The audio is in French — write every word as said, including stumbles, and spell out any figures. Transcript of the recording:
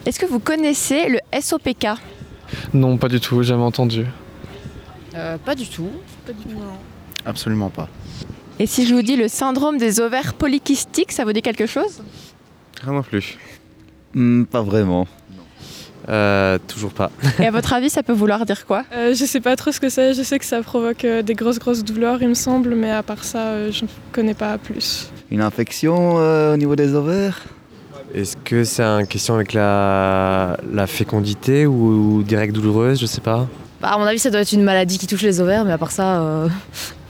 Est-ce que vous connaissez le S O P K? Non, pas du tout, jamais entendu. Euh, pas du tout. Pas du tout. Non. Absolument pas. Et si je vous dis le syndrome des ovaires polykystiques, ça vous dit quelque chose? Rien non plus. Hmm, pas vraiment. Euh, toujours pas. Et à votre avis, ça peut vouloir dire quoi? Euh, je sais pas trop ce que c'est, je sais que ça provoque euh, des grosses grosses douleurs il me semble, mais à part ça euh, je ne connais pas plus. Une infection euh, au niveau des ovaires? Est-ce que c'est une question avec la, la fécondité ou, ou des règles douloureuses, je sais pas. Bah, à mon avis, ça doit être une maladie qui touche les ovaires, mais à part ça, euh,